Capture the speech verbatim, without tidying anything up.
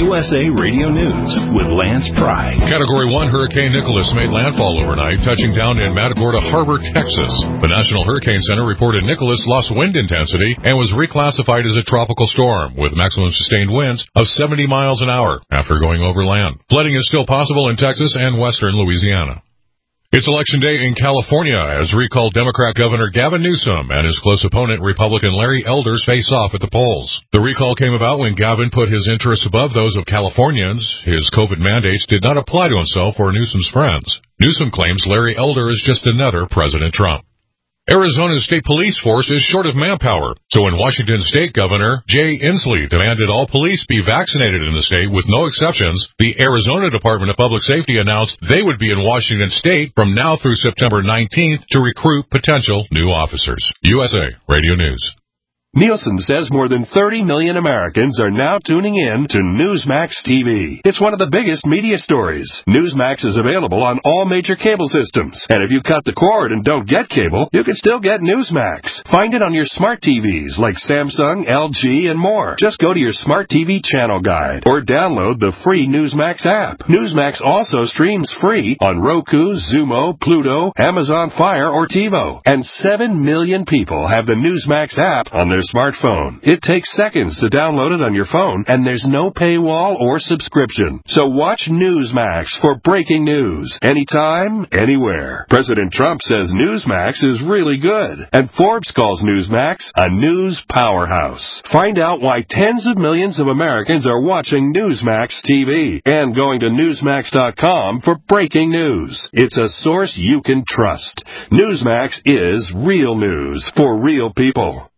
U S A Radio News with Lance Pry. Category one Hurricane Nicholas made landfall overnight, touching down in Matagorda Harbor, Texas. The National Hurricane Center reported Nicholas lost wind intensity and was reclassified as a tropical storm with maximum sustained winds of seventy miles an hour after going over land. Flooding is still possible in Texas and western Louisiana. It's Election Day in California as recalled Democrat Governor Gavin Newsom and his close opponent Republican Larry Elders face off at the polls. The recall came about when Gavin put his interests above those of Californians. His COVID mandates did not apply to himself or Newsom's friends. Newsom claims Larry Elder is just another President Trump. Arizona's state police force is short of manpower, so when Washington State Governor Jay Inslee demanded all police be vaccinated in the state with no exceptions, the Arizona Department of Public Safety announced they would be in Washington State from now through September nineteenth to recruit potential new officers. U S A Radio News. Nielsen says more than thirty million Americans are now tuning in to Newsmax T V. It's one of the biggest media stories. Newsmax is available on all major cable systems. And if you cut the cord and don't get cable, you can still get Newsmax. Find it on your smart T Vs like Samsung, L G, and more. Just go to your smart T V channel guide or download the free Newsmax app. Newsmax also streams free on Roku, Zumo, Pluto, Amazon Fire, or TiVo. And seven million people have the Newsmax app on their smartphone. It takes seconds to download it on your phone, and there's no paywall or subscription. So watch Newsmax for breaking news, anytime, anywhere. President Trump says Newsmax is really good, and Forbes calls Newsmax a news powerhouse. Find out why tens of millions of Americans are watching Newsmax T V and going to Newsmax dot com for breaking news. It's a source you can trust. Newsmax is real news for real people.